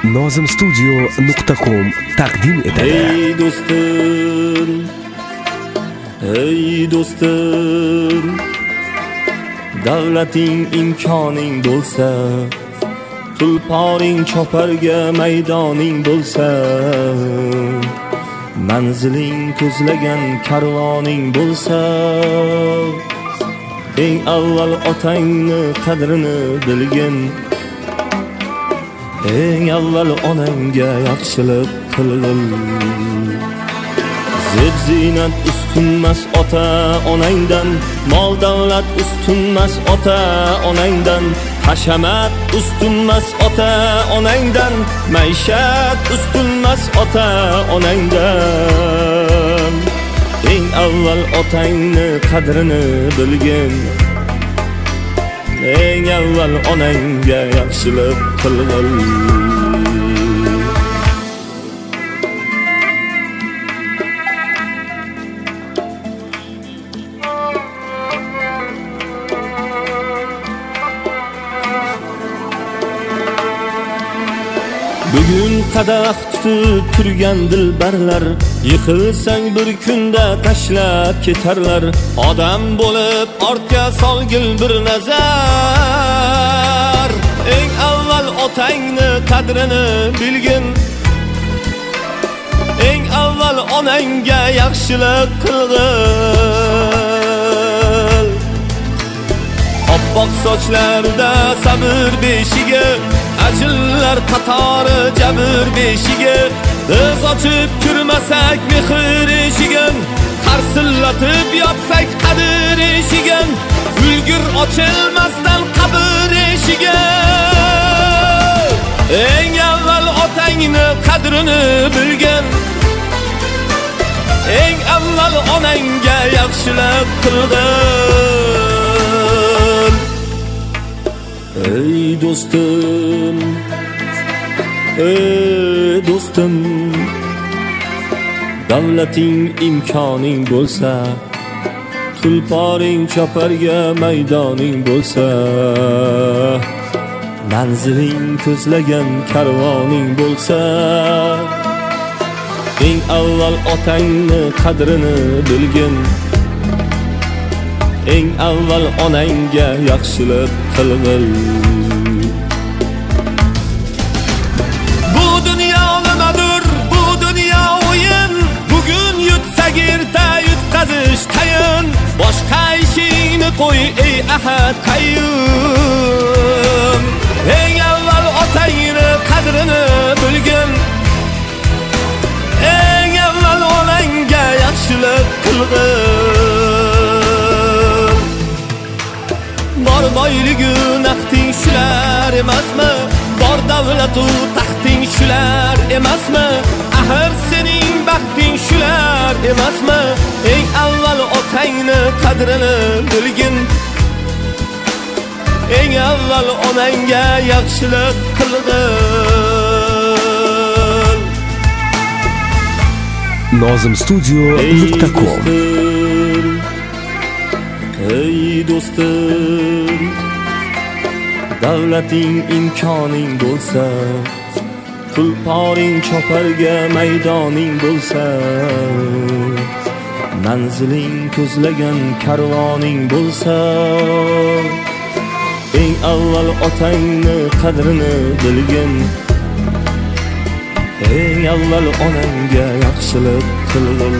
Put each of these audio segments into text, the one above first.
nozimstudio.com taqdim etadi. Ey do'stim, davlating imkoning bo'lsa, tulporing choparga maydoning bo'lsa, manziling ko'zlagan karvoning bo'lsa, eng avval otangni qadrini bilgin, eng avval onangga yaxshilik qilgin. Zeb zinat ustunmas ota onangdan, mol davlat ustunmas ota onangdan, hashamat ustunmas ota onangdan, maishat ustunmas ota onangdan. Eng avval otangni qadrini bilgin, eng avval onangga yaxshilik qilgin. Bugun qadah tutib turgan dilbarlar, yiqilsang bir kunda tashlab ketarlar. Odam bo'lib ortga solgil bir nazar, eng avval otangni qadrini bilgin, eng avval onangga yaxshilik qilgin. Oppoq sochlarda sabr beshigi, ajillar qatori jabr beshigi, biz ochib kirmasak mehr eshigin, qarsillatib yopsak qadr eshigin, ulgur ochilmasdan qabr eshigi. Eng avval otangni qadrini bilgin, eng avval onangga yaxshilik qilgin. Ey do'stim, ey do'stim, davlating imkoning bo'lsa, tulporing choparga maydoning bo'lsa, manziling ko'zlagan karvoning bo'lsa, eng avval otangni qadrini bilgin, eng avval onangga yaxshilik qilgin. Bu dunyo nimadir, bu dunyo o'yin, bugun yutsak erta yutqazish tayin. Boshqa ishingni qo'y ey ahad qayyum, eng avval otangni qadrini bilgin, eng avval onangga yaxshilik qilgin. Bor boyligu naqding shular emasmi? Bor davlatu taxting shular emasmi? Axir sening baxting shular emasmi? Eng avval otangni qadrini bilgin, eng avval onangga yaxshilik qilgin. nozimstudio.com. Ey do'stim, davlating imkoning bo'lsa, tulporing choparga maydoning bo'lsa, manziling ko'zlagan karvoning bo'lsa, eng avval otangni qadrini bilgin, eng avval onangga yaxshilik qilgin.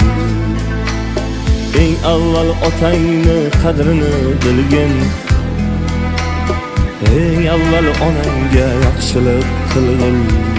Eng avval otangni qadrini bilgin, eng avval onangga yaxshilik qilgin.